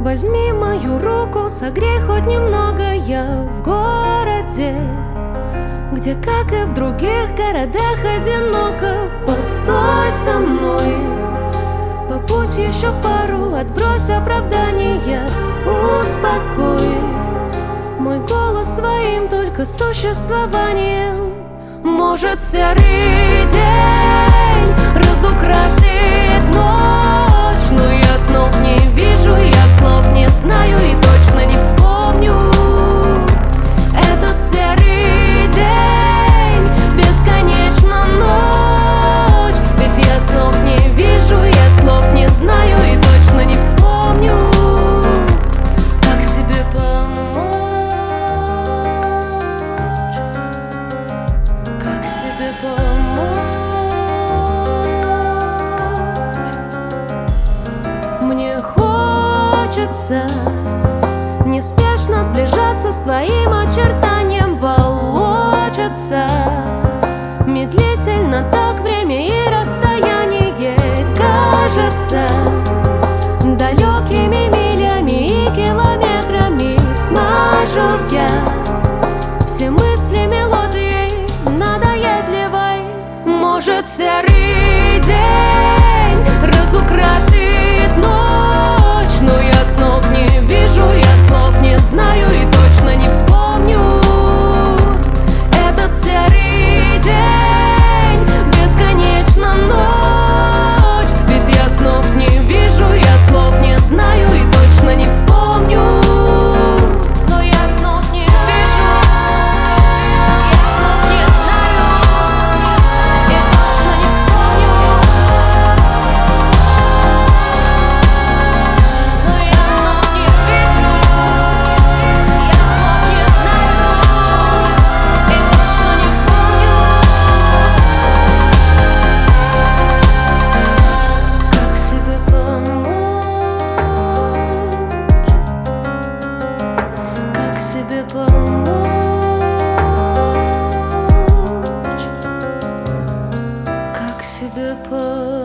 Возьми мою руку, согрей хоть немного. Я в городе, где, как и в других городах, одиноко. Постой со мной, побудь еще пару, отбрось оправдания. Успокой мой голос своим только существованием. Может, серый день разукрасит ночь, но я снов не вижу, я слов не знаю и точно не вспомню. Этот серый день, бесконечно ночь, ведь я снов не вижу, я слов не знаю и точно не вспомню. Как себе помочь? Как себе помочь? Мне хочется неспешно сближаться с твоим очертанием, волочится медлительно так время и расстояние. Кажется, далекими милями и километрами смажу я все мысли мелодией надоедливой. Может, серый день разукрасит ночь, но я снов не вижу, я слов не знаю и точно не вспомню. Этот серый день, бесконечно ночь, ведь я снов не вижу, я слов не знаю и точно не вспомню. Но я снов не вижу, я слов не знаю и точно не вспомню. Но я снов не вижу, я слов не знаю и точно не вспомню. Как себе помочь? Как себе помочь? Как себе помочь?